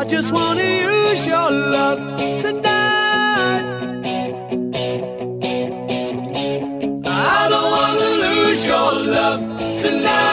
I just wanna use your love tonight. I don't wanna lose your love tonight.